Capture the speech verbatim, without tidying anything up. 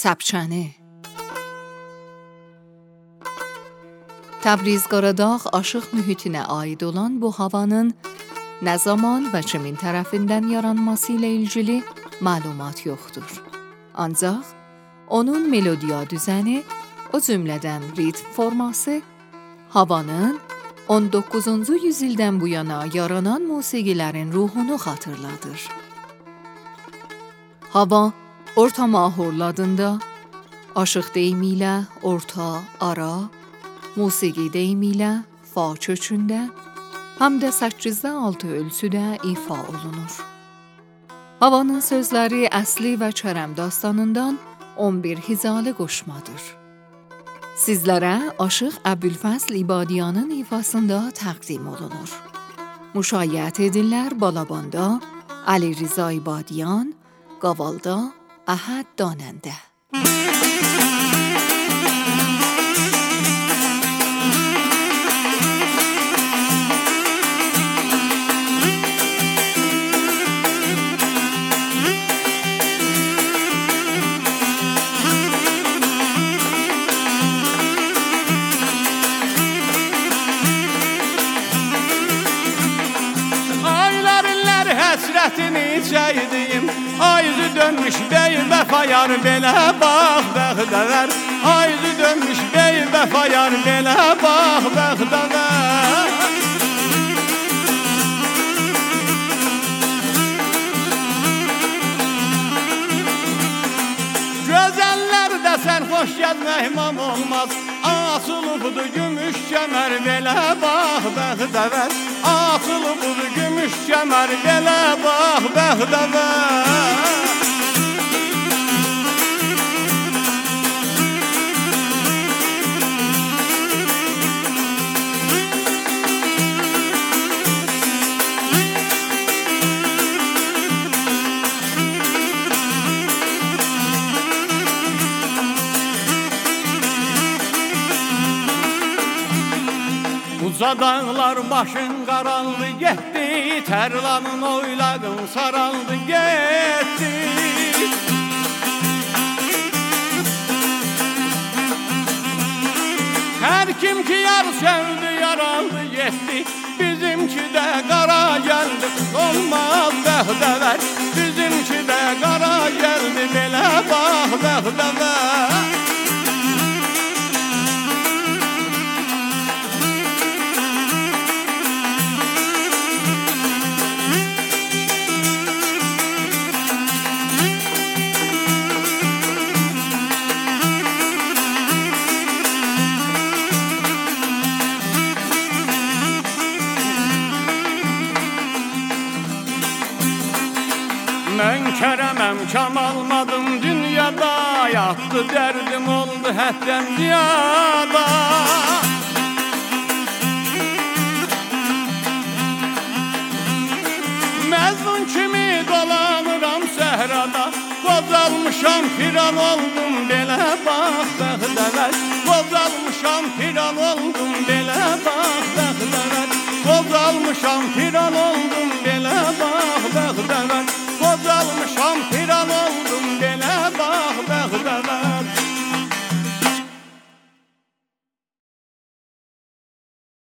Səpçəni. Təbriz Qaradağ aşıq mühitinə aid olan bu havanın nə zaman və kimin tərəfindən yaranması ilə ilgili məlumat yoxdur. Ancaq onun melodiya düzəni, o cümlədən ritm forması, havanın on doqquzuncu yüzildən bu yana yaranan musiqilərin ruhunu xatırladır. Hava, orta mahurlu adında, aşıq deyimi ilə orta, ara, musiqi deyimi ilə fa kökündə, həm də səkkizdə altı ölçüdə ifa olunur. Havanın sözləri əsli və Kərəm dastanından on bir hizalı qoşmadır. Sizlərə aşıq Əbülfəzl İbadiyanın ifasında təqdim olunur. Müşayiət edirlər Balabanda Əli Rza İbadiyan, Qavalda Əhəd Danəndə. Həsrətini çəkdim, ayızı dönmüş bey vəfayar belə bax bəxtəvər. Ayızı dönmüş bey vəfayar belə bax bəxtəvər. Gözəllərdə sərxoş gəzmək imam olmaz, açılıbdır gümüş kəmər belə bax bəxtəvər. Açılıbdır gümüş kəmər belə bax bəxtəvər. Uca dağlar başın qaraldı getdi, tərlanın oyladın saraldı getdi. Hər kim ki yar sevdi yaraldı getdi, bizimki də qara gəldi olmaz bəxtəvər. Bizimki də qara gəldi belə bax bəxtəvər. Mən kərəməm, kam almadım dünyada, yatdı dərdim oldu həddən ziyada. Məzun kimi dolanıram səhrada, qozalmışam firan oldum belə bax bəxtəvər. Qozalmışam firan oldum belə bax bəxtəvər. Qozalmışam firan oldum belə